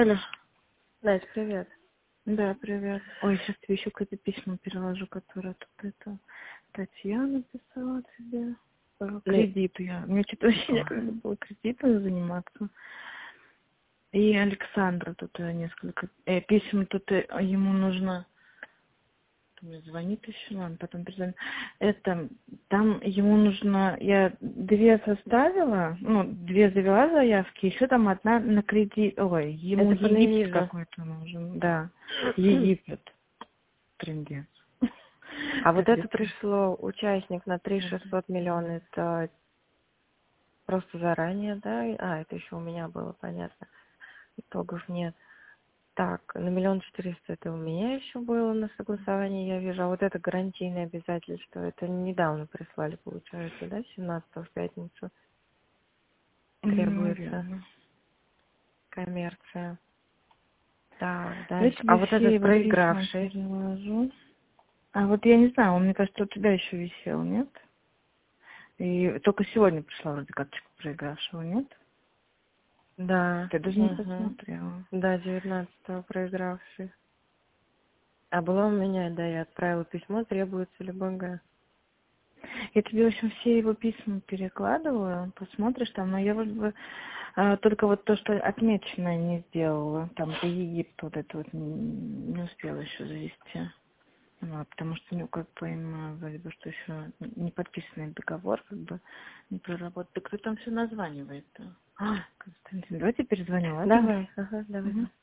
Алло. Настя, привет. Да, привет. Ой, сейчас тебе еще какое-то письмо переложу, которое тут это Татьяна писала тебе. По кредиту я. Мне что-то вообще некогда было кредитом заниматься. И Александра тут несколько писем тут ему нужно. Мне звонит еще, ладно, потом перезвоню. Это, там ему нужно, я 2 составила, 2 завела заявки, еще там одна на кредит, ой, ему Это Египет Паневиза. какой-то нужен, да, Египет, трындец. А вот это пришло участник на 3600 миллионов, это просто заранее, да? Это еще у меня было, понятно. Итогов нет. Так, на 1 400 000 это у меня еще было на согласовании, я вижу. А вот это гарантийное обязательство, это недавно прислали, получается, да, 17 в пятницу требуется Наверное. коммерция. Так, Я дальше. А тебе вот все этот его письма проигравший. переложу. А вот я не знаю, он, мне кажется, у тебя еще висел, нет? И только сегодня пришла вроде карточка проигравшего, нет? Да. Ты даже не Угу. посмотрела. Да, 19 проигравший. А была у меня, да, я отправила письмо, требуется ли БГ. Я тебе, в общем, все его письма перекладываю, посмотришь там, но я вроде бы только вот то, что отмеченное не сделала. Там по Египту вот это вот не успела еще завести. Вот, потому что, как понимаю, вроде бы, что еще не подписанный договор, как бы не проработан. Так кто там все названивает-то? Константин, давайте перезвоню, ладно? Давай, ага, давай. Мгм.